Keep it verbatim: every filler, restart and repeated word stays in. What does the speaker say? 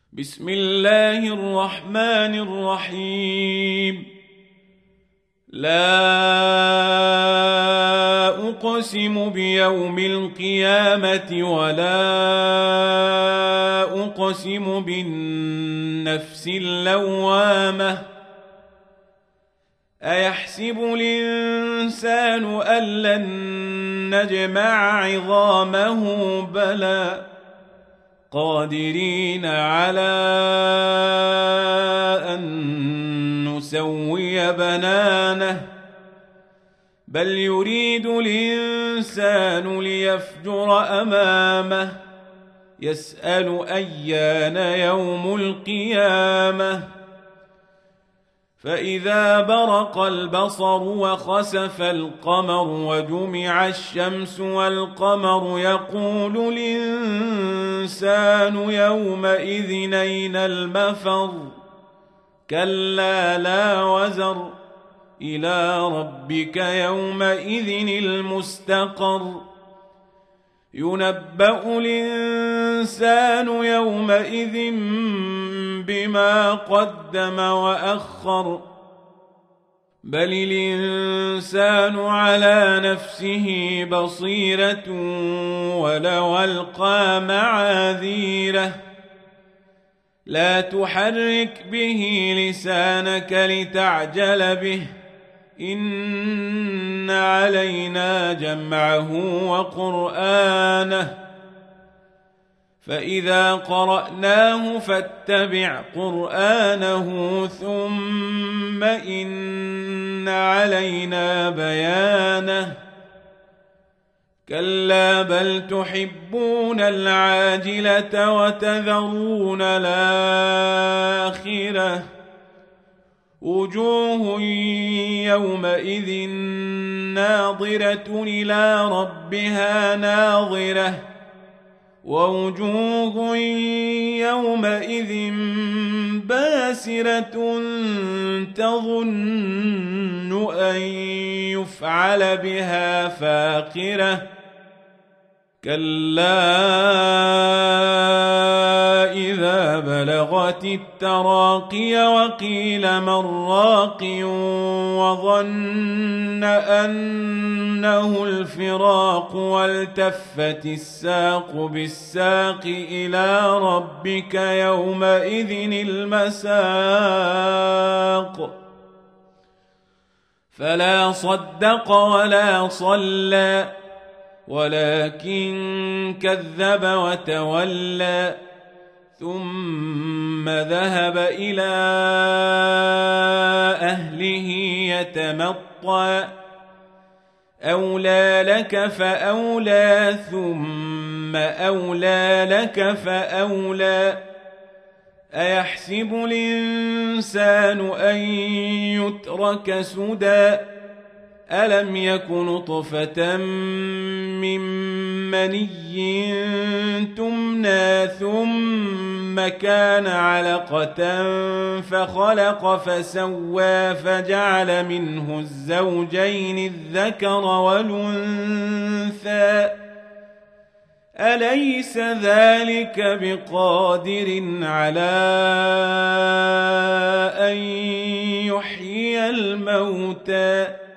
بسم الله الرحمن الرحيم. لا أقسم بيوم القيامة ولا أقسم بالنفس اللوامة. أيحسب الإنسان أن لن نجمع عظامه بلى قادرين على أن نسوي بنانه بل يريد الإنسان ليفجر أمامه يسأل أيان يوم القيامة. فإذا برق البصر وخسف القمر وجمع الشمس والقمر يقول الإنسان يومئذ أين المفر كلا لا وزر إلى ربك يومئذ المستقر. ينبأ الإنسان يومئذ بما قدم وأخر بل الإنسان على نفسه بصيرة ولو ألقى معاذيره. لا تحرك به لسانك لتعجل به إن علينا جمعه وقرآنه فإذا قرأناه فاتبع قرآنه ثم إن علينا بيانه. كلا بل تحبون العاجلة وتذرون الآخرة وجوه يومئذ ناظرة إلى ربها ناظرة ووجوه يومئذ باسرة تظن أن يفعل بها فاقرة. كلا إذا بلغت التراقي وقيل من راق وظن أنه الفراق والتفت الساق بالساق إلى ربك يومئذ المساق. فلا صدق ولا صلى ولكن كذب وتولى ثم ذهب إلى أهله يتمطى. أولى لك فأولى ثم أولى لك فأولى. أيحسب الإنسان أن يترك سدى ألم يك نطفة من مني تمنى ثم كان علقة فخلق فسوى فجعل منه الزوجين الذكر والأنثى أليس ذلك بقادر على أن يحيي الموتى